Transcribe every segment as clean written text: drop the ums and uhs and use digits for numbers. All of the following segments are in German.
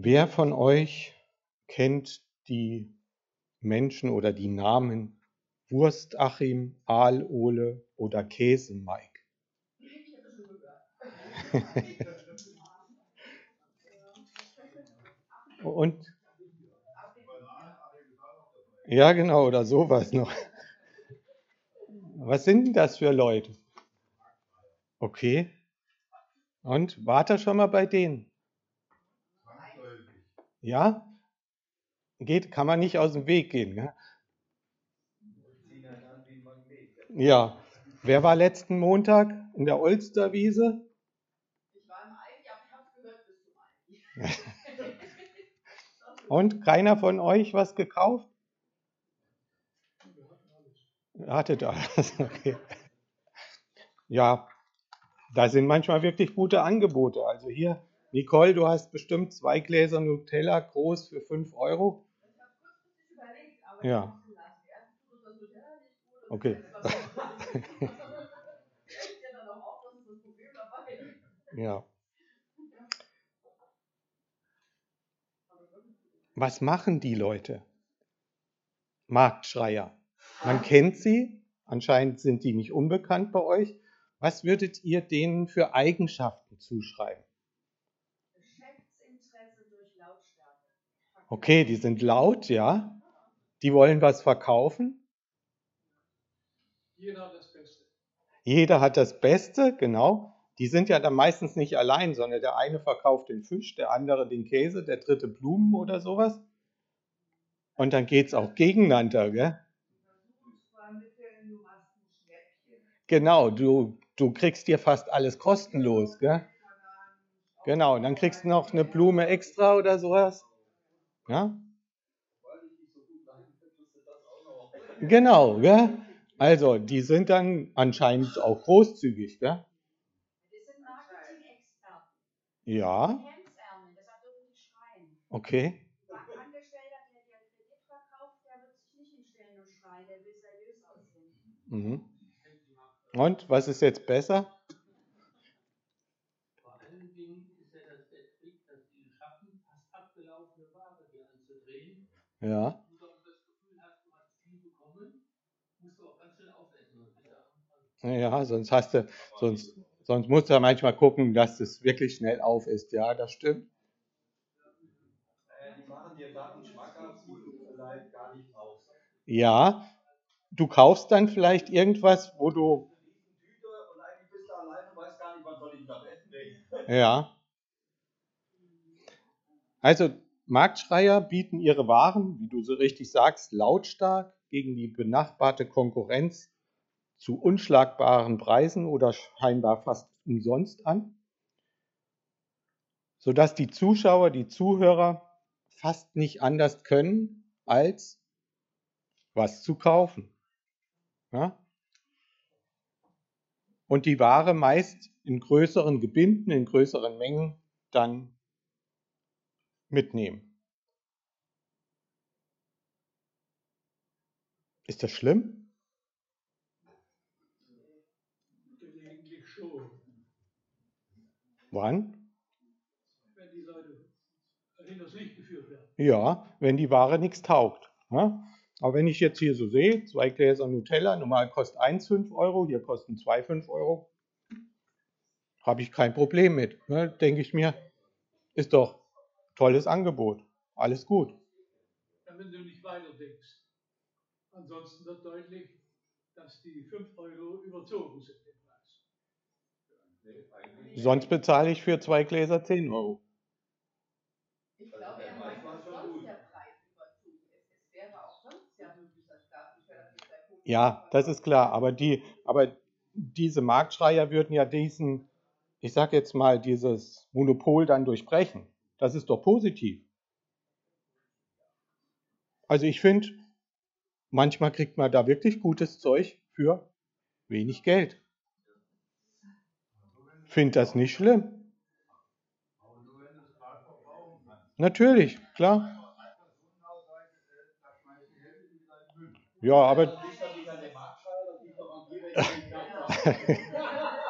Wer von euch kennt die Menschen oder die Namen Wurst-Achim, Aal-Ole oder Käse-Mike? Und ja, genau, oder sowas noch. Was sind denn das für Leute? Okay. Und wart ihr schon mal bei denen? Ja? Kann man nicht aus dem Weg gehen, ne? Ja. Wer war letzten Montag in der Olsterwiese? Ich war im Aldi, aber ich habe gehört, bist du Aldi. Und keiner von euch was gekauft? Hattet alles, okay. Ja, da sind manchmal wirklich gute Angebote. Also hier, Nicole, du hast bestimmt 2 Gläser Nutella groß für 5 Euro. Ich habe kurzfristig überlegt, aber ja. Erstens tut das Nutella nicht gut. Okay. Ja. Was machen die Leute? Marktschreier. Man kennt sie. Anscheinend sind die nicht unbekannt bei euch. Was würdet ihr denen für Eigenschaften zuschreiben? Geschäftsinteresse durch Lautstärke. Okay, die sind laut, ja. Die wollen was verkaufen. Jeder hat das Beste. Jeder hat das Beste, genau. Die sind ja dann meistens nicht allein, sondern der eine verkauft den Fisch, der andere den Käse, der dritte Blumen oder sowas. Und dann geht es auch gegeneinander, gell? Genau, du kriegst dir fast alles kostenlos, gell? Genau, und dann kriegst du noch eine Blume extra oder sowas. Ja? Genau, gell? Also, die sind dann anscheinend auch großzügig, gell? Wir sind Marketing-Experten. Ja. Hemdsärmel, deshalb dürfen die schreien. Okay. Bankangestellter, der dir einen Kredit verkauft, der wird sich nicht hinstellen und schreien, der will seriös aussehen. Mhm. Und, was ist jetzt besser? Vor allen Dingen ist ja der Trick, dass die schaffen, fast abgelaufene Ware hier anzudrehen. Ja. Du dann das Gefühl hast, du hast viel bekommen, musst du auch ganz schnell aufessen. Ja, sonst musst du ja manchmal gucken, dass es wirklich schnell auf ist. Ja, das stimmt. Die machen dir Sachen schmackhaft, die du vielleicht gar nicht brauchst. Ja, du kaufst dann vielleicht irgendwas, wo du... Und eigentlich bist du alleine und weißt gar nicht, wann soll ich das essen. Ja. Also Marktschreier bieten ihre Waren, wie du so richtig sagst, lautstark gegen die benachbarte Konkurrenz zu unschlagbaren Preisen oder scheinbar fast umsonst an, sodass die Zuschauer, die Zuhörer fast nicht anders können, als was zu kaufen. Ja? Und die Ware meist in größeren Gebinden, in größeren Mengen dann mitnehmen. Ist das schlimm? Gelegentlich schon. Wann? Wenn die Leute hinters Licht geführt werden. Ja, wenn die Ware nichts taugt. Ja? Aber wenn ich jetzt hier so sehe, 2 Gläser Nutella, normal kostet 1 5 Euro, hier kosten 2 5 Euro, habe ich kein Problem mit. Ne? Denke ich mir, ist doch tolles Angebot, alles gut. Ja, wenn du nicht weiter denkst. Ansonsten wird deutlich, dass die 5 Euro überzogen sind im Preis. Sonst bezahle ich für 2 Gläser 10 Euro. Ich glaube, er meint, dass sonst der Preis überzogen ist. Es wäre auch sonst ja möglich, dass Glashersteller für 2,50. Ja, das ist klar. Aber diese Marktschreier würden ja ich sage jetzt mal, dieses Monopol dann durchbrechen. Das ist doch positiv. Also ich finde, manchmal kriegt man da wirklich gutes Zeug für wenig Geld. Finde das nicht schlimm. Natürlich, klar. Ja, aber...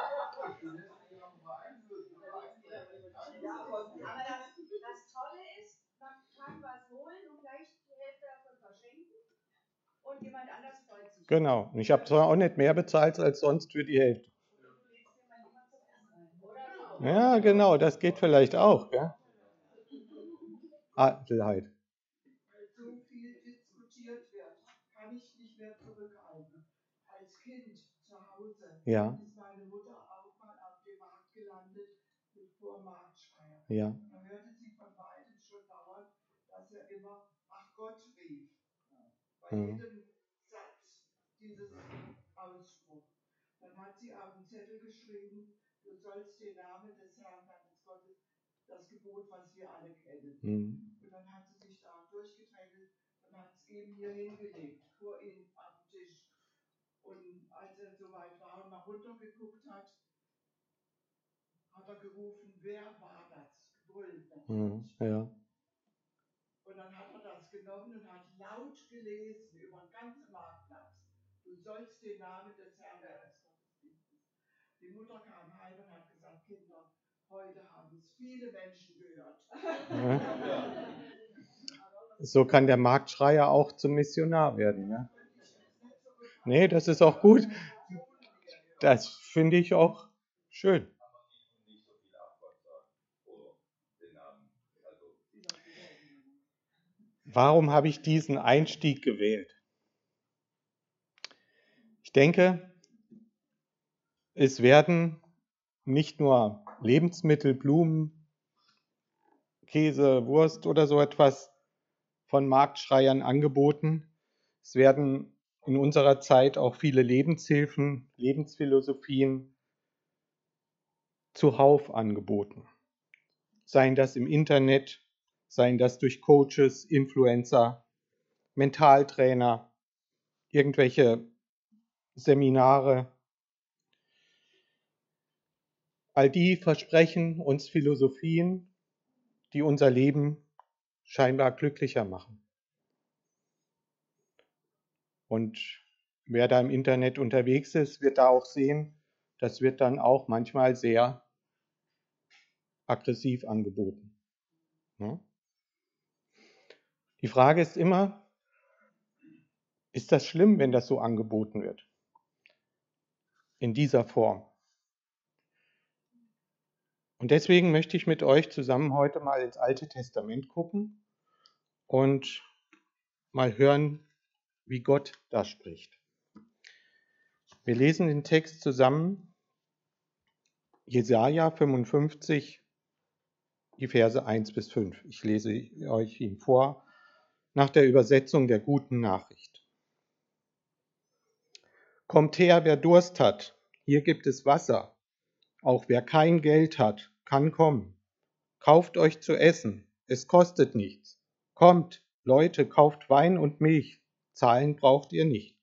Aber das Tolle ist, Genau. Und ich habe zwar auch nicht mehr bezahlt als sonst für die Hälfte. Ja, genau, das geht vielleicht auch. Ja? Adelheid. So viel diskutiert wird, kann ich nicht mehr zurückhalten. Als Kind zu Hause ist meine Mutter auch mal auf dem Markt gelandet mit Vormarktschreier. Ja. Da hörte sie von weitem schon dauernd, dass er immer ach Gott rief. Bei jedem Satz dieses Ausspruch. Dann hat sie auf den Zettel geschrieben, du sollst den Namen des Herrn deines Gottes, das Gebot, was wir alle kennen. Und dann hat sie sich da durchgedrängelt und hat es eben hier hingelegt, vor ihm auf dem Tisch. Und als er soweit war und mal runtergeguckt hat, hat er gerufen, wer war das? Gebrüllt natürlich. Ja. Und dann hat er das genommen und hat laut gelesen über den ganzen Marktplatz. Du sollst den Namen des Herrn deines Gottes finden. Die Mutter kam heim und hat gesagt, Kinder, heute haben es viele Menschen gehört. So kann der Marktschreier auch zum Missionar werden. Ja? Nee, das ist auch gut. Das finde ich auch schön. Warum habe ich diesen Einstieg gewählt? Ich denke, es werden nicht nur Lebensmittel, Blumen, Käse, Wurst oder so etwas von Marktschreiern angeboten. Es werden in unserer Zeit auch viele Lebenshilfen, Lebensphilosophien zuhauf angeboten. Seien das im Internet, seien das durch Coaches, Influencer, Mentaltrainer, irgendwelche Seminare. All die versprechen uns Philosophien, die unser Leben scheinbar glücklicher machen. Und wer da im Internet unterwegs ist, wird da auch sehen, das wird dann auch manchmal sehr aggressiv angeboten. Die Frage ist immer, ist das schlimm, wenn das so angeboten wird? In dieser Form. Und deswegen möchte ich mit euch zusammen heute mal ins Alte Testament gucken und mal hören, wie Gott da spricht. Wir lesen den Text zusammen, Jesaja 55, die Verse 1 bis 5. Ich lese euch ihn vor nach der Übersetzung der Guten Nachricht. Kommt her, wer Durst hat, hier gibt es Wasser. Auch wer kein Geld hat, kann kommen. Kauft euch zu essen, es kostet nichts. Kommt, Leute, kauft Wein und Milch, zahlen braucht ihr nicht.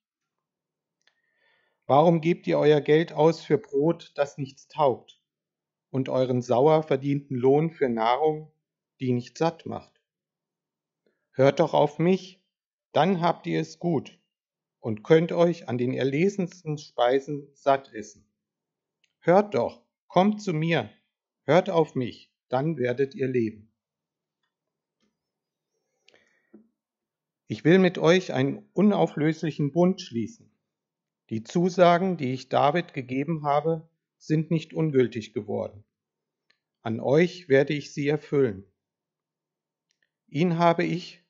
Warum gebt ihr euer Geld aus für Brot, das nichts taugt, und euren sauer verdienten Lohn für Nahrung, die nicht satt macht? Hört doch auf mich, dann habt ihr es gut und könnt euch an den erlesensten Speisen satt essen. Hört doch, kommt zu mir, hört auf mich, dann werdet ihr leben. Ich will mit euch einen unauflöslichen Bund schließen. Die Zusagen, die ich David gegeben habe, sind nicht ungültig geworden. An euch werde ich sie erfüllen. Ihn habe ich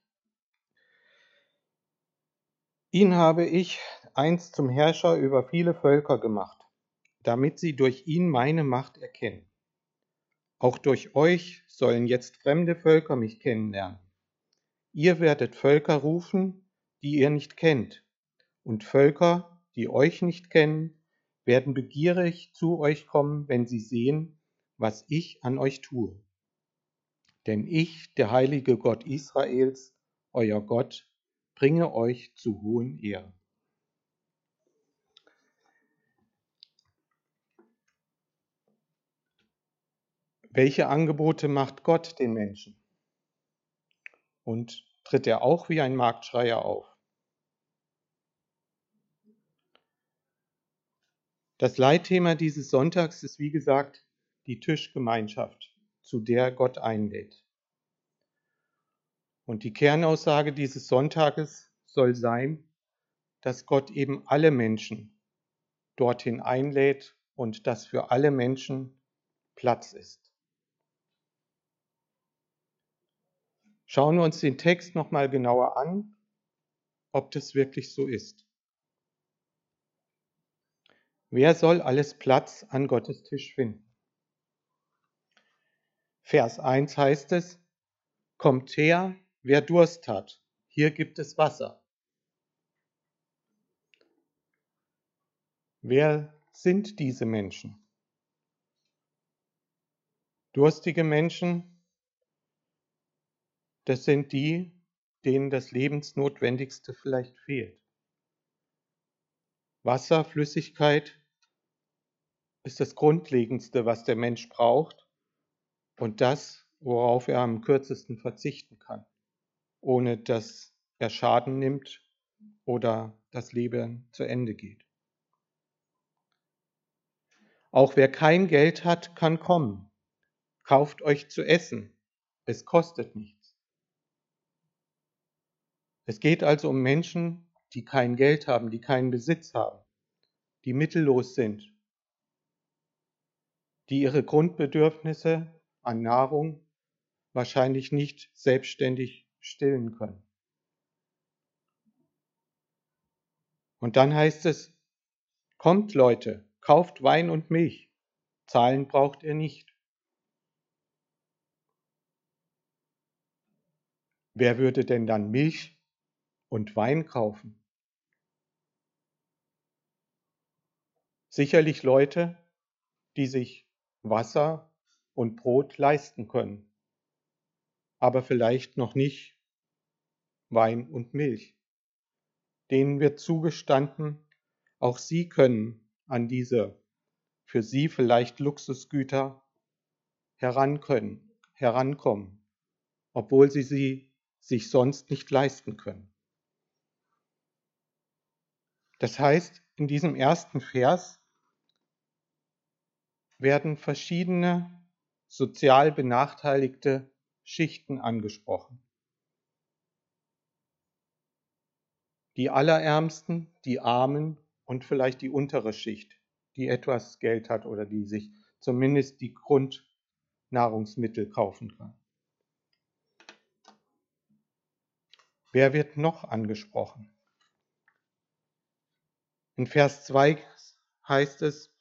einst zum Herrscher über viele Völker gemacht, damit sie durch ihn meine Macht erkennen. Auch durch euch sollen jetzt fremde Völker mich kennenlernen. Ihr werdet Völker rufen, die ihr nicht kennt, und Völker, die euch nicht kennen, werden begierig zu euch kommen, wenn sie sehen, was ich an euch tue. Denn ich, der heilige Gott Israels, euer Gott, bringe euch zu hohen Ehren. Welche Angebote macht Gott den Menschen? Und tritt er auch wie ein Marktschreier auf? Das Leitthema dieses Sonntags ist, wie gesagt, die Tischgemeinschaft, zu der Gott einlädt. Und die Kernaussage dieses Sonntages soll sein, dass Gott eben alle Menschen dorthin einlädt und dass für alle Menschen Platz ist. Schauen wir uns den Text nochmal genauer an, ob das wirklich so ist. Wer soll alles Platz an Gottes Tisch finden? Vers 1 heißt es, kommt her, wer Durst hat, hier gibt es Wasser. Wer sind diese Menschen? Durstige Menschen, das sind die, denen das Lebensnotwendigste vielleicht fehlt. Wasser, Flüssigkeit ist das Grundlegendste, was der Mensch braucht und das, worauf er am kürzesten verzichten kann, ohne dass er Schaden nimmt oder das Leben zu Ende geht. Auch wer kein Geld hat, kann kommen. Kauft euch zu essen. Es kostet nichts. Es geht also um Menschen, die kein Geld haben, die keinen Besitz haben, die mittellos sind, die ihre Grundbedürfnisse an Nahrung wahrscheinlich nicht selbstständig stillen können. Und dann heißt es, kommt Leute, kauft Wein und Milch, zahlen braucht ihr nicht. Wer würde denn dann Milch und Wein kaufen? Sicherlich Leute, die sich Wasser und Brot leisten können, aber vielleicht noch nicht Wein und Milch. Denen wird zugestanden, auch sie können an diese für sie vielleicht Luxusgüter herankommen, obwohl sie sich sonst nicht leisten können. Das heißt, in diesem ersten Vers werden verschiedene sozial benachteiligte Schichten angesprochen. Die Allerärmsten, die Armen und vielleicht die untere Schicht, die etwas Geld hat oder die sich zumindest die Grundnahrungsmittel kaufen kann. Wer wird noch angesprochen? In Vers 2 heißt es,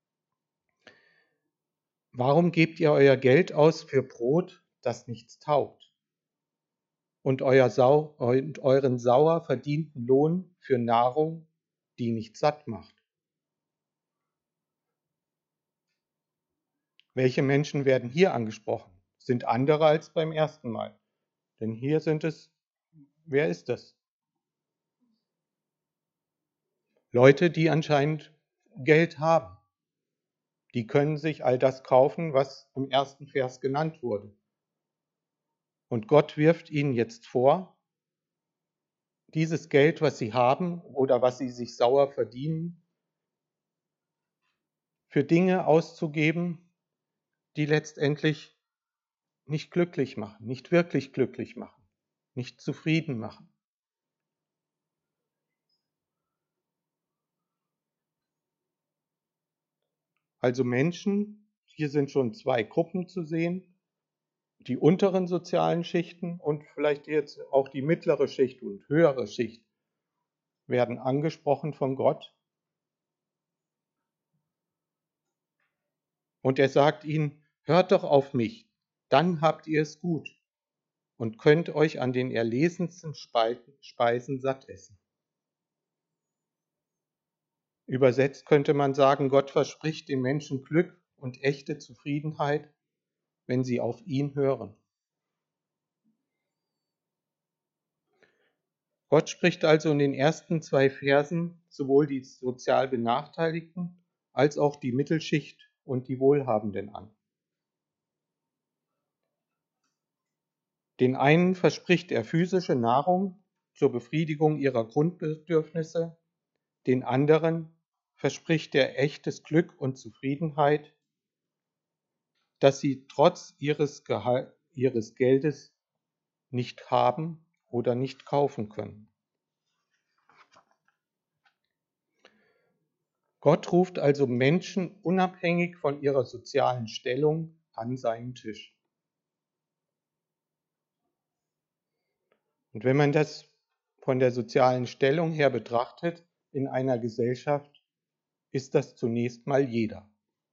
warum gebt ihr euer Geld aus für Brot, das nichts taugt? Und euren sauer verdienten Lohn für Nahrung, die nicht satt macht? Welche Menschen werden hier angesprochen? Sind andere als beim ersten Mal. Denn hier sind es, wer ist das? Leute, die anscheinend Geld haben. Die können sich all das kaufen, was im ersten Vers genannt wurde. Und Gott wirft ihnen jetzt vor, dieses Geld, was sie haben oder was sie sich sauer verdienen, für Dinge auszugeben, die letztendlich nicht glücklich machen, nicht wirklich glücklich machen, nicht zufrieden machen. Also Menschen, hier sind schon zwei Gruppen zu sehen, die unteren sozialen Schichten und vielleicht jetzt auch die mittlere Schicht und höhere Schicht werden angesprochen von Gott. Und er sagt ihnen, hört doch auf mich, dann habt ihr es gut und könnt euch an den erlesensten Speisen satt essen. Übersetzt könnte man sagen, Gott verspricht den Menschen Glück und echte Zufriedenheit, wenn sie auf ihn hören. Gott spricht also in den ersten 2 Versen sowohl die sozial Benachteiligten als auch die Mittelschicht und die Wohlhabenden an. Den einen verspricht er physische Nahrung zur Befriedigung ihrer Grundbedürfnisse, den anderen verspricht er echtes Glück und Zufriedenheit, das sie trotz ihres Geldes nicht haben oder nicht kaufen können. Gott ruft also Menschen unabhängig von ihrer sozialen Stellung an seinen Tisch. Und wenn man das von der sozialen Stellung her betrachtet in einer Gesellschaft, ist das zunächst mal jeder.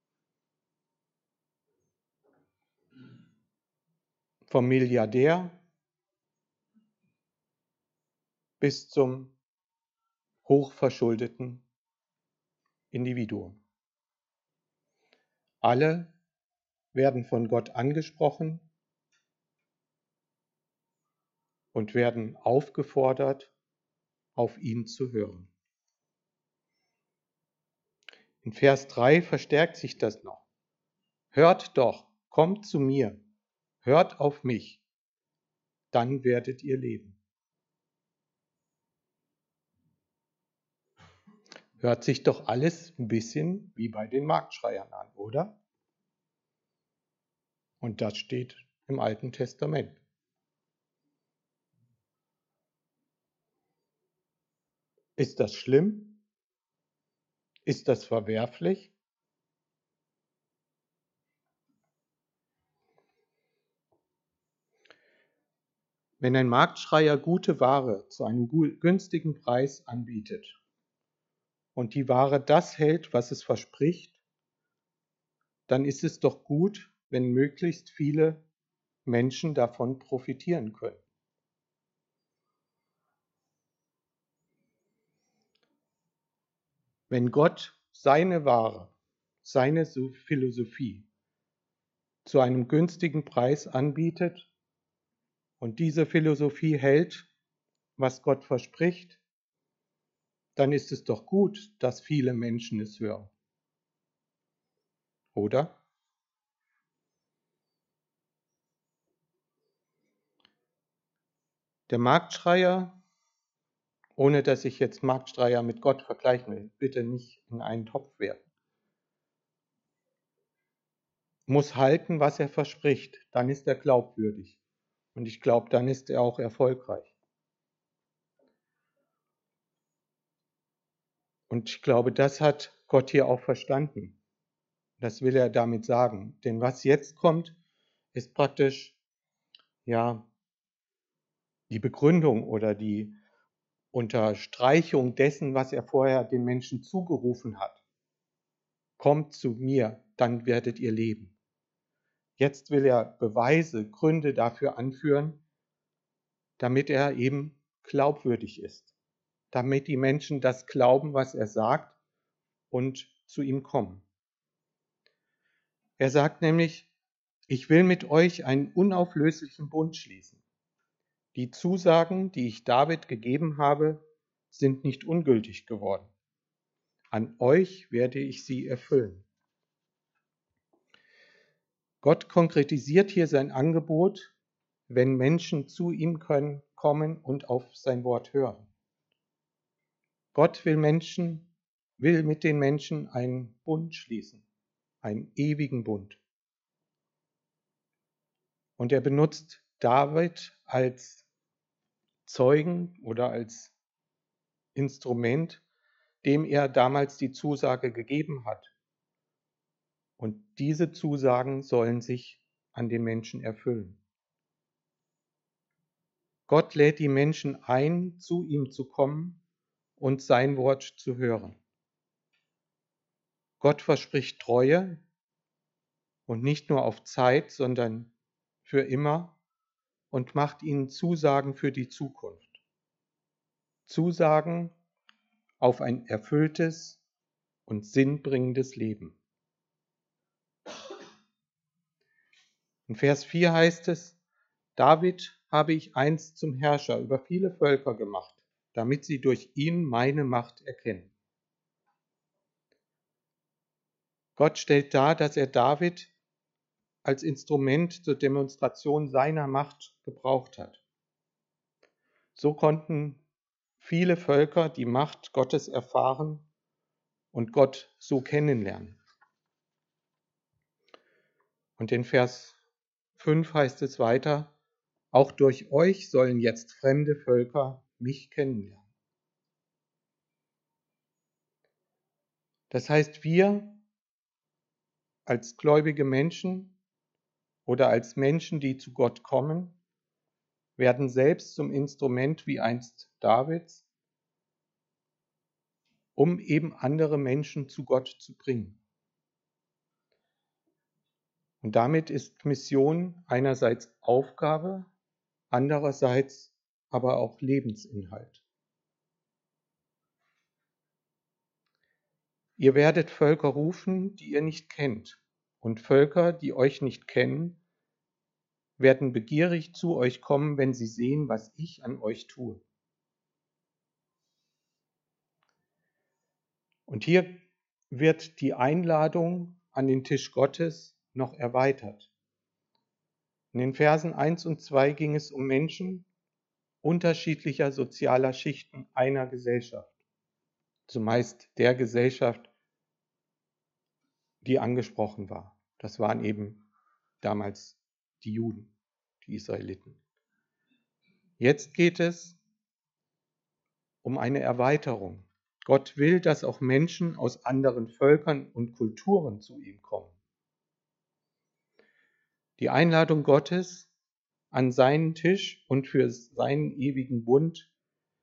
Vom Milliardär bis zum hochverschuldeten Individuum. Alle werden von Gott angesprochen und werden aufgefordert, auf ihn zu hören. In Vers 3 verstärkt sich das noch. Hört doch, kommt zu mir, hört auf mich, dann werdet ihr leben. Hört sich doch alles ein bisschen wie bei den Marktschreiern an, oder? Und das steht im Alten Testament. Ist das schlimm? Ist das verwerflich? Wenn ein Marktschreier gute Ware zu einem günstigen Preis anbietet und die Ware das hält, was es verspricht, dann ist es doch gut, wenn möglichst viele Menschen davon profitieren können. Wenn Gott seine Ware, seine Philosophie zu einem günstigen Preis anbietet und diese Philosophie hält, was Gott verspricht, dann ist es doch gut, dass viele Menschen es hören. Oder? Der Marktschreier, ohne dass ich jetzt Marktschreier mit Gott vergleichen will, bitte nicht in einen Topf werfen, muss halten, was er verspricht. Dann ist er glaubwürdig. Und ich glaube, dann ist er auch erfolgreich. Und ich glaube, das hat Gott hier auch verstanden. Das will er damit sagen. Denn was jetzt kommt, ist praktisch, ja, die Begründung oder die Unterstreichung dessen, was er vorher den Menschen zugerufen hat. Kommt zu mir, dann werdet ihr leben. Jetzt will er Beweise, Gründe dafür anführen, damit er eben glaubwürdig ist. Damit die Menschen das glauben, was er sagt und zu ihm kommen. Er sagt nämlich, ich will mit euch einen unauflöslichen Bund schließen. Die Zusagen, die ich David gegeben habe, sind nicht ungültig geworden. An euch werde ich sie erfüllen. Gott konkretisiert hier sein Angebot, wenn Menschen zu ihm kommen und auf sein Wort hören. Gott will mit den Menschen einen Bund schließen, einen ewigen Bund. Und er benutzt David als Zeugen oder als Instrument, dem er damals die Zusage gegeben hat. Und diese Zusagen sollen sich an den Menschen erfüllen. Gott lädt die Menschen ein, zu ihm zu kommen und sein Wort zu hören. Gott verspricht Treue und nicht nur auf Zeit, sondern für immer und macht ihnen Zusagen für die Zukunft. Zusagen auf ein erfülltes und sinnbringendes Leben. In Vers 4 heißt es, David habe ich einst zum Herrscher über viele Völker gemacht, damit sie durch ihn meine Macht erkennen. Gott stellt dar, dass er David als Instrument zur Demonstration seiner Macht gebraucht hat. So konnten viele Völker die Macht Gottes erfahren und Gott so kennenlernen. Und in Vers 5 heißt es weiter, auch durch euch sollen jetzt fremde Völker mich kennenlernen. Das heißt, wir als gläubige Menschen oder als Menschen, die zu Gott kommen, werden selbst zum Instrument wie einst Davids, um eben andere Menschen zu Gott zu bringen. Und damit ist Mission einerseits Aufgabe, andererseits aber auch Lebensinhalt. Ihr werdet Völker rufen, die ihr nicht kennt, und Völker, die euch nicht kennen, werden begierig zu euch kommen, wenn sie sehen, was ich an euch tue. Und hier wird die Einladung an den Tisch Gottes noch erweitert. In den Versen 1 und 2 ging es um Menschen unterschiedlicher sozialer Schichten einer Gesellschaft, zumeist der Gesellschaft, die angesprochen war. Das waren eben damals die Juden, die Israeliten. Jetzt geht es um eine Erweiterung. Gott will, dass auch Menschen aus anderen Völkern und Kulturen zu ihm kommen. Die Einladung Gottes an seinen Tisch und für seinen ewigen Bund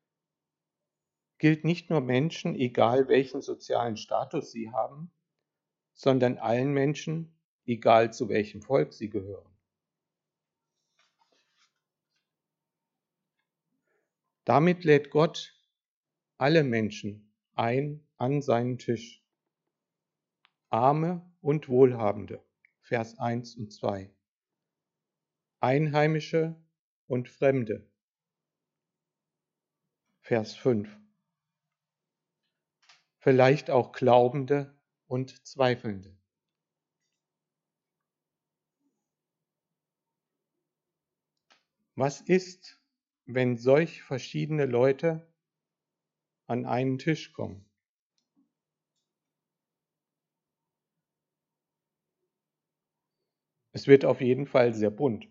gilt nicht nur Menschen, egal welchen sozialen Status sie haben, sondern allen Menschen, egal zu welchem Volk sie gehören. Damit lädt Gott alle Menschen ein an seinen Tisch. Arme und Wohlhabende, Vers 1 und 2. Einheimische und Fremde, Vers 5. Vielleicht auch Glaubende und Zweifelnde. Was ist, wenn solch verschiedene Leute an einen Tisch kommen? Es wird auf jeden Fall sehr bunt.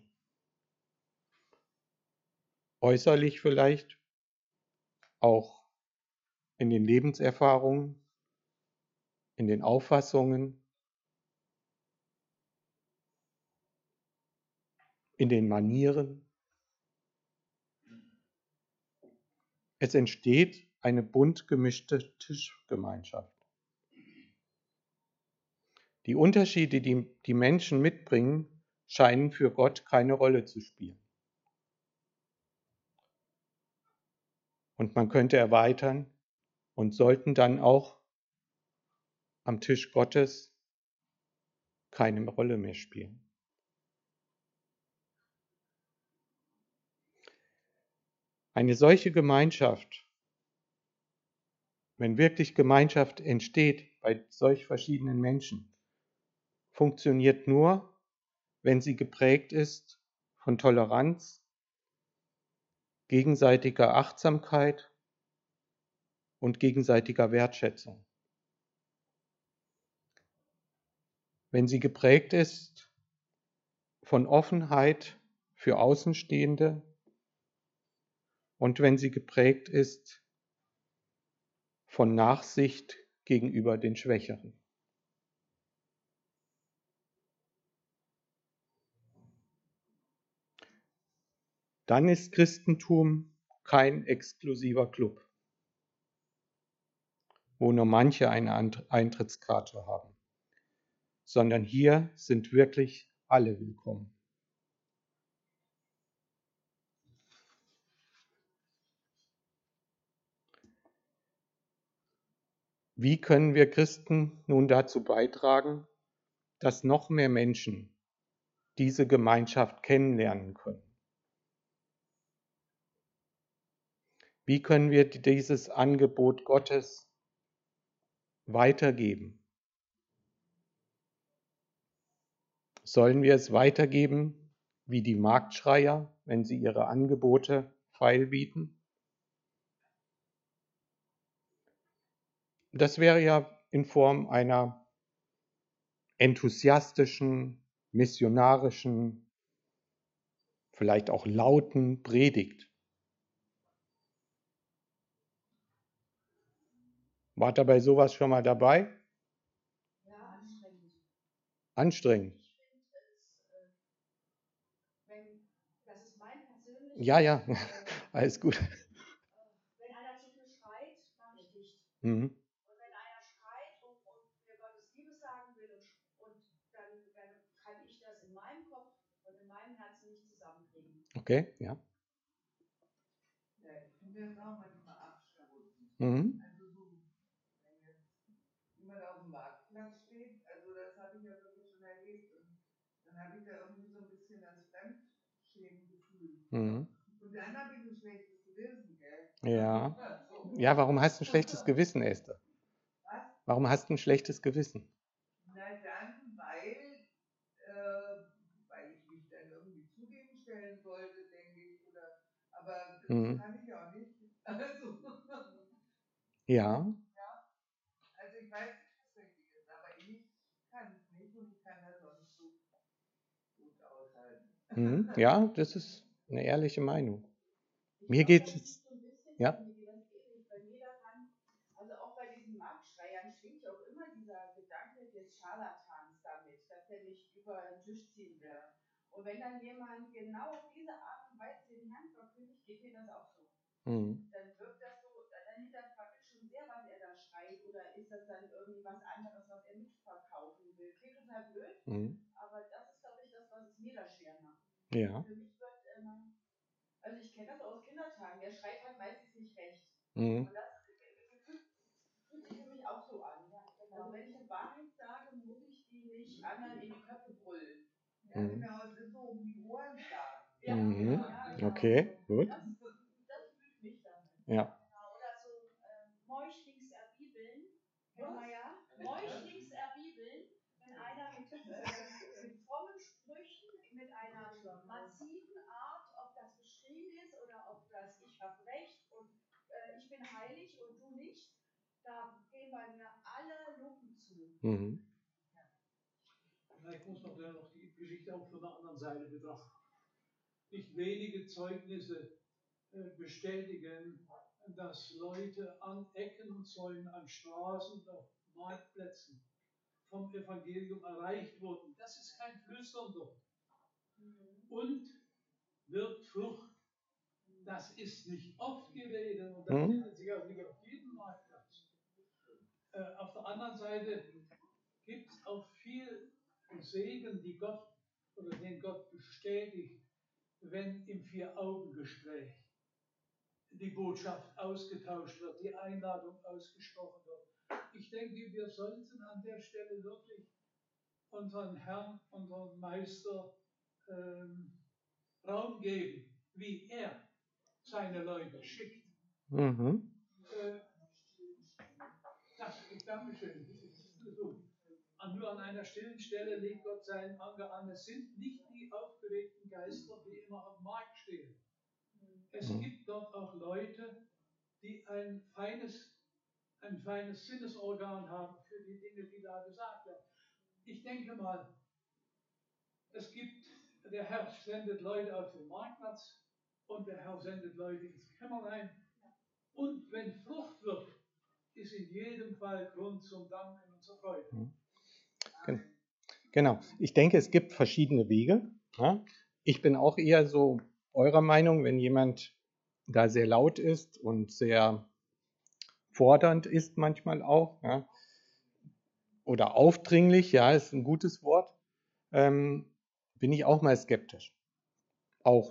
Äußerlich vielleicht, auch in den Lebenserfahrungen, in den Auffassungen, in den Manieren. Es entsteht eine bunt gemischte Tischgemeinschaft. Die Unterschiede, die die Menschen mitbringen, scheinen für Gott keine Rolle zu spielen. Und man könnte erweitern und sollten dann auch am Tisch Gottes keine Rolle mehr spielen. Eine solche Gemeinschaft, wenn wirklich Gemeinschaft entsteht bei solch verschiedenen Menschen, funktioniert nur, wenn sie geprägt ist von Toleranz, gegenseitiger Achtsamkeit und gegenseitiger Wertschätzung. Wenn sie geprägt ist von Offenheit für Außenstehende und wenn sie geprägt ist von Nachsicht gegenüber den Schwächeren. Dann ist Christentum kein exklusiver Club, wo nur manche eine Eintrittskarte haben, sondern hier sind wirklich alle willkommen. Wie können wir Christen nun dazu beitragen, dass noch mehr Menschen diese Gemeinschaft kennenlernen können? Wie können wir dieses Angebot Gottes weitergeben? Sollen wir es weitergeben wie die Marktschreier, wenn sie ihre Angebote feilbieten? Das wäre ja in Form einer enthusiastischen, missionarischen, vielleicht auch lauten Predigt. War dabei sowas schon mal dabei? anstrengend. Ich finde es, das ist mein persönliches. Ja, alles gut. Wenn einer zu viel schreit, mache ich dicht. Mhm. Und wenn einer schreit und mir Gottes Liebe sagen will und dann kann ich das in meinem Kopf und in meinem Herzen nicht zusammenkriegen. Okay, ja. Ja, ich finde das auch manchmal abstoßend. Mhm. Also so, wenn jetzt jemand auf dem Marktplatz steht, also das habe ich ja wirklich schon erlebt und dann habe ich da irgendwie so ein bisschen das Fremdschämengefühl. Mhm. Und dann habe ich ein schlechtes Gewissen, gell? Ja. So. Ja, warum hast du ein schlechtes Gewissen, Esther? Was? Warum hast du ein schlechtes Gewissen? Na dann, weil ich mich dann irgendwie zu denen stellen sollte, denke ich. Aber das Mhm. kann ich auch nicht. Also, Ja. ja, also ich weiß nicht, was richtig ist, aber ich kann es nicht und ich kann das auch nicht so gut aushalten. Mhm. Ja, das ist eine ehrliche Meinung. Ich Mir glaube, geht das es. liegt so ein bisschen, Ja. mir geht das ähnlich, weil jeder kann, also auch bei diesen Marktschreiern schwingt ja auch immer dieser Gedanke des Scharlatans damit, dass der mich über den Tisch ziehen will. Und wenn dann jemand genau auf diese Art und Weise den Herrn verkündigt, geht mir das auch so. Mhm. Dann wirkt das so, dann hinterfragt ich schon sehr, was er da schreit, oder ist das dann irgendwie was anderes, was er mitverkaufen will. Klingt total blöd, Mhm. aber das ist, glaube ich, das, was es mir da schwer macht. Ja. Für mich wird immer, also ich kenne das aus Kindertagen, der schreit halt meistens nicht recht. Mhm. Und das fühlt sich für mich auch so an. Ja, genau. Also wenn ich eine Wahrheit sage, muss ich die nicht anderen in die Köpfe brüllen. Ja, genau, es ist so um die Ohren schlagen. Ja, Mhm. ja, genau. Okay, gut. Das fühlt mich damit. Ja. Genau. Oder so Meuchlings erbibeln. Kennen wir ja? Meuchlings erbibeln. Wenn einer mit frommen Sprüchen, mit einer massiven Art, ob das geschrien ist oder ob das ich hab recht und ich bin heilig und du nicht, da gehen bei mir alle Lupen zu. Mhm. Vielleicht muss man dann noch die Geschichte auch von der anderen Seite betrachten. Nicht wenige Zeugnisse bestätigen, dass Leute an Ecken und Zäunen, an Straßen, auf Marktplätzen vom Evangelium erreicht wurden. Das ist kein Flüstern dort. Und wirkt Frucht. Das ist nicht oft Gerede und das findet sich auch nicht auf jedem Marktplatz. Auf der anderen Seite gibt es auch viel Segen, den Gott bestätigt, wenn im Vier-Augen-Gespräch die Botschaft ausgetauscht wird, die Einladung ausgesprochen wird. Ich denke, wir sollten an der Stelle wirklich unseren Herrn, unseren Meister Raum geben, wie er seine Leute schickt. Mhm. Dankeschön. Nur an einer stillen Stelle legt Gott seinen Anker an. Es sind nicht die aufgeregten Geister, die immer am Markt stehen. Es gibt dort auch Leute, die ein feines Sinnesorgan haben für die Dinge, die da gesagt werden. Ich denke mal, der Herr sendet Leute auf den Marktplatz und der Herr sendet Leute ins Kämmerlein. Und wenn Frucht wird, ist in jedem Fall Grund zum Danken und zur Freude. Genau. Ich denke, es gibt verschiedene Wege. Ja? Ich bin auch eher so eurer Meinung, wenn jemand da sehr laut ist und sehr fordernd ist manchmal auch, ja? Oder aufdringlich, ja, ist ein gutes Wort, bin ich auch mal skeptisch. Auch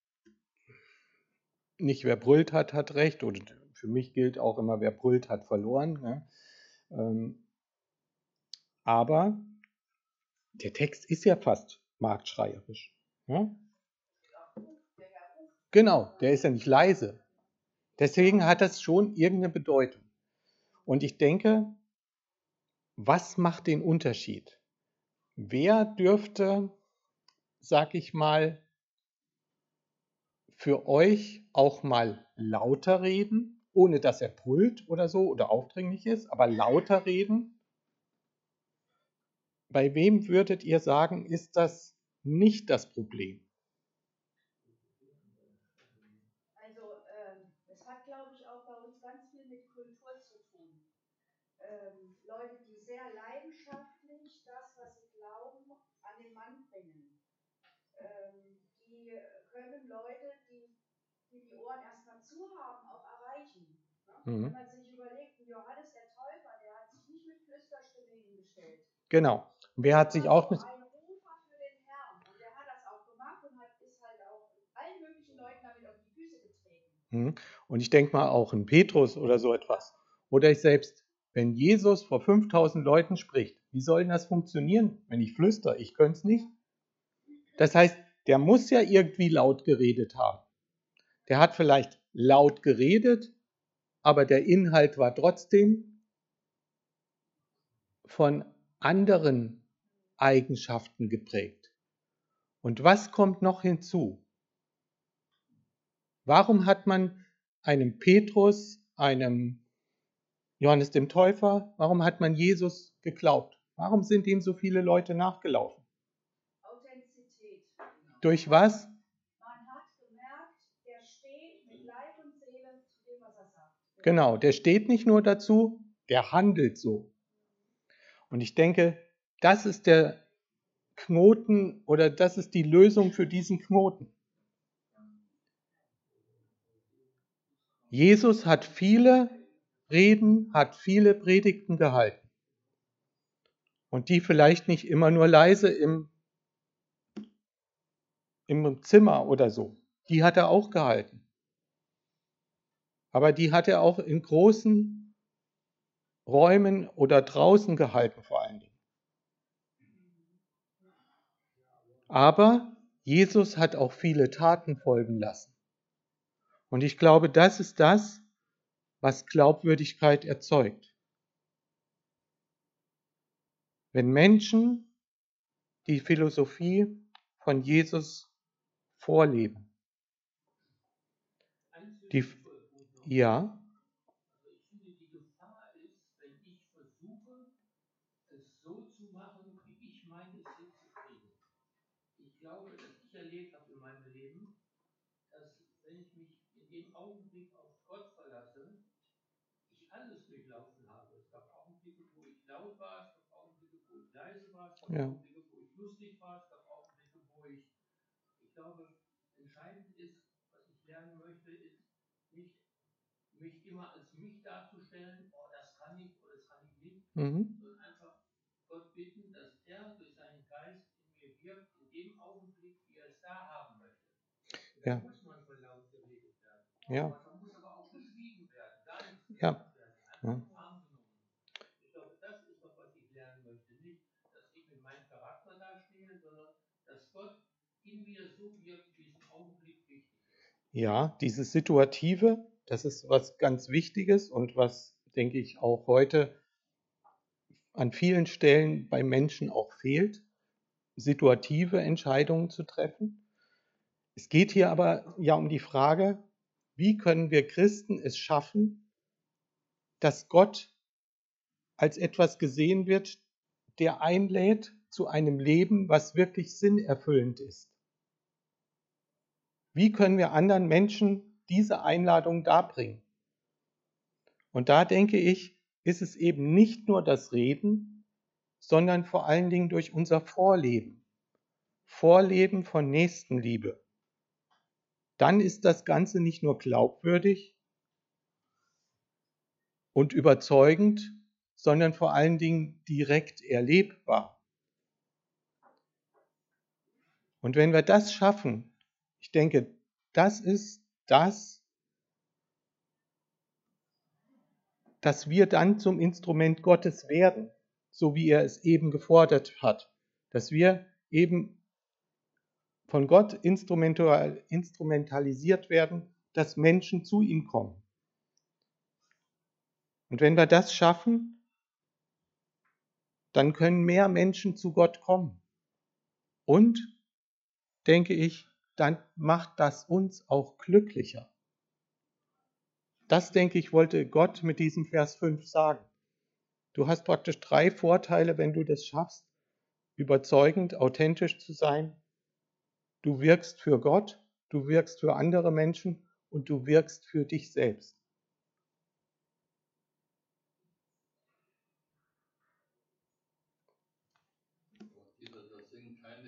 nicht wer brüllt hat, hat recht. Und für mich gilt auch immer, wer brüllt, hat verloren. Ja? Aber der Text ist ja fast marktschreierisch. Ja? Genau, der ist ja nicht leise. Deswegen hat das schon irgendeine Bedeutung. Und ich denke, was macht den Unterschied? Wer dürfte, sag ich mal, für euch auch mal lauter reden, ohne dass er brüllt oder so oder aufdringlich ist, aber lauter reden? Bei wem würdet ihr sagen, ist das nicht das Problem? Also es hat, glaube ich, auch bei uns ganz viel mit Kultur zu tun. Leute, die sehr leidenschaftlich das, was sie glauben, den Mann bringen. Die können Leute, die die Ohren erstmal zu haben, auch erreichen. Ne? Mhm. Wenn man sich überlegt, Johannes der Täufer, der hat sich nicht mit Flüsterstimme hingestellt. Genau. Wer hat sich auch mit... Ein Rufer für den Herrn. Und der hat das auch gemacht und ist halt auch allen möglichen Leuten damit auf die Füße getreten. Und ich denke mal auch ein Petrus oder so etwas. Oder ich selbst, wenn Jesus vor 5000 Leuten spricht, wie soll denn das funktionieren, wenn ich flüster? Ich könnte es nicht. Das heißt, der muss ja irgendwie laut geredet haben. Der hat vielleicht laut geredet, aber der Inhalt war trotzdem von anderen Eigenschaften geprägt. Und was kommt noch hinzu? Warum hat man einem Petrus, einem Johannes dem Täufer, warum hat man Jesus geglaubt? Warum sind ihm so viele Leute nachgelaufen? Authentizität. Durch was? Man hat gemerkt, der steht mit Leib und Seele zu dem, was er sagt. Genau, der steht nicht nur dazu, der handelt so. Und ich denke, das ist der Knoten oder das ist die Lösung für diesen Knoten. Jesus hat viele Reden, hat viele Predigten gehalten. Und die vielleicht nicht immer nur leise im Zimmer oder so. Die hat er auch gehalten. Aber die hat er auch in großen Räumen oder draußen gehalten vor allen Dingen. Aber Jesus hat auch viele Taten folgen lassen. Und ich glaube, das ist das, was Glaubwürdigkeit erzeugt. Wenn Menschen die Philosophie von Jesus vorleben. Ja. Also ich finde, die Gefahr ist, wenn ich versuche, es so zu machen, wie ich meine, es hinzukriegen. Ich glaube, dass ich erlebt habe in meinem Leben, dass wenn ich mich in dem Augenblick auf Gott verlasse, ich alles durchlaufen habe. Es gab Augenblicke, wo ich laut war, es gab Augenblicke, wo ich leise war, es gab Augenblicke, wo ich lustig war, es gab Augenblicke, wo ich glaube, entscheidend ist, was ich lernen möchte, ist nicht mich immer als mich darzustellen, oh, das kann ich oder das kann ich nicht, sondern einfach Gott bitten, dass er durch seinen Geist in mir wirkt, in dem Augenblick, wie er es da haben möchte. Da muss manchmal laut geredet werden. Ja. Manchmal muss aber auch geschwiegen werden, gar nichts gesagt werden, einfach im Arm genommen. Ich glaube, das ist doch, was ich lernen möchte. Nicht, dass ich mit meinem Charakter dastehe, sondern dass Gott in mir so wirkt, wie es im Augenblick wichtig ist. Ja, dieses Situative, das ist was ganz Wichtiges und was, denke ich, auch heute an vielen Stellen bei Menschen auch fehlt, situative Entscheidungen zu treffen. Es geht hier aber ja um die Frage, wie können wir Christen es schaffen, dass Gott als etwas gesehen wird, der einlädt zu einem Leben, was wirklich sinnerfüllend ist. Wie können wir anderen Menschen diese Einladung darbringen? Und da denke ich, ist es eben nicht nur das Reden, sondern vor allen Dingen durch unser Vorleben. Vorleben von Nächstenliebe. Dann ist das Ganze nicht nur glaubwürdig und überzeugend, sondern vor allen Dingen direkt erlebbar. Und wenn wir das schaffen, ich denke, das ist das, dass wir dann zum Instrument Gottes werden, so wie er es eben gefordert hat. Dass wir eben von Gott instrumentalisiert werden, dass Menschen zu ihm kommen. Und wenn wir das schaffen, dann können mehr Menschen zu Gott kommen. Und, denke ich, dann macht das uns auch glücklicher. Das, denke ich, wollte Gott mit diesem Vers 5 sagen. Du hast praktisch 3 Vorteile, wenn du das schaffst, überzeugend, authentisch zu sein. Du wirkst für Gott, du wirkst für andere Menschen und du wirkst für dich selbst. Das sind keine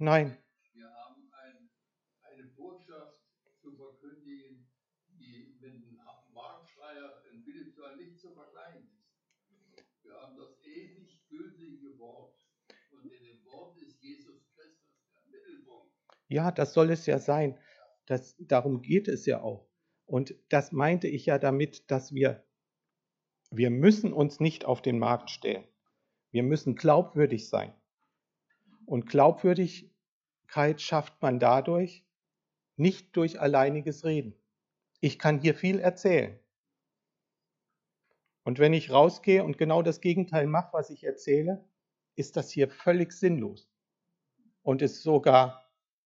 Nein. Wir haben eine Botschaft zu verkündigen, die mit dem Marktschreier in Philippsthal nicht zu vergleichen ist. Wir haben das ewig gültige Wort. Und in dem Wort ist Jesus Christus der Mittelpunkt. Ja, das soll es ja sein. Darum geht es ja auch. Und das meinte ich ja damit, dass wir müssen uns nicht auf den Markt stellen. Wir müssen glaubwürdig sein. Und Glaubwürdigkeit schafft man dadurch, nicht durch alleiniges Reden. Ich kann hier viel erzählen. Und wenn ich rausgehe und genau das Gegenteil mache, was ich erzähle, ist das hier völlig sinnlos und ist sogar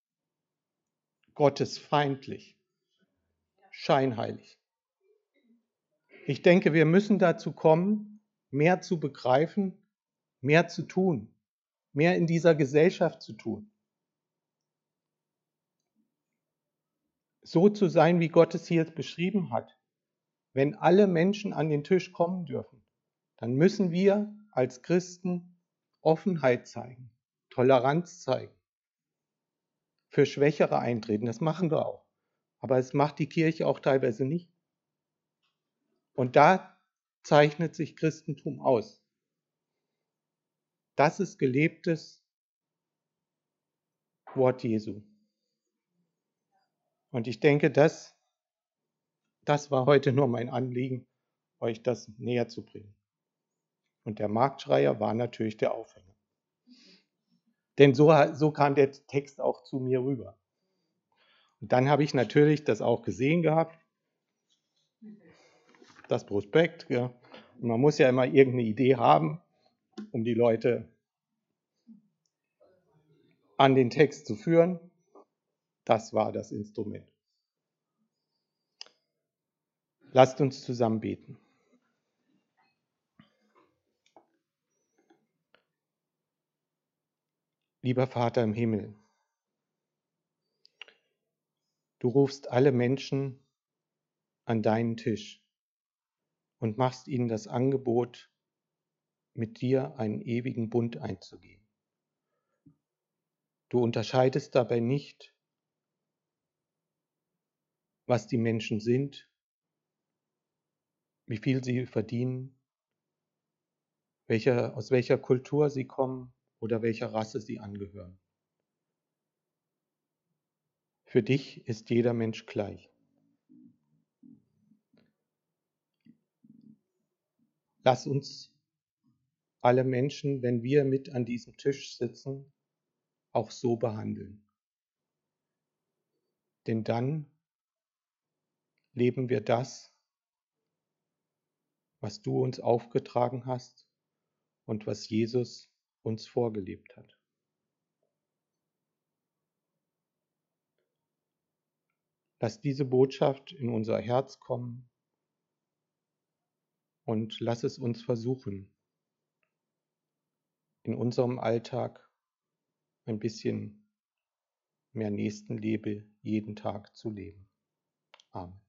gottesfeindlich, scheinheilig. Ich denke, wir müssen dazu kommen, mehr zu begreifen, mehr zu tun, mehr in dieser Gesellschaft zu tun. So zu sein, wie Gott es hier beschrieben hat. Wenn alle Menschen an den Tisch kommen dürfen, dann müssen wir als Christen Offenheit zeigen, Toleranz zeigen, für Schwächere eintreten. Das machen wir auch. Aber es macht die Kirche auch teilweise nicht. Und da zeichnet sich Christentum aus. Das ist gelebtes Wort Jesu. Und ich denke, das war heute nur mein Anliegen, euch das näher zu bringen. Und der Marktschreier war natürlich der Aufhänger. Denn so kam der Text auch zu mir rüber. Und dann habe ich natürlich das auch gesehen gehabt, das Prospekt. Ja. Und man muss ja immer irgendeine Idee haben, um die Leute an den Text zu führen. Das war das Instrument. Lasst uns zusammen beten. Lieber Vater im Himmel, du rufst alle Menschen an deinen Tisch und machst ihnen das Angebot, mit dir einen ewigen Bund einzugehen. Du unterscheidest dabei nicht, was die Menschen sind, wie viel sie verdienen, aus welcher Kultur sie kommen oder welcher Rasse sie angehören. Für dich ist jeder Mensch gleich. Lass uns alle Menschen, wenn wir mit an diesem Tisch sitzen, auch so behandeln. Denn dann leben wir das, was du uns aufgetragen hast und was Jesus uns vorgelebt hat. Lass diese Botschaft in unser Herz kommen und lass es uns versuchen, in unserem Alltag ein bisschen mehr Nächstenliebe jeden Tag zu leben. Amen.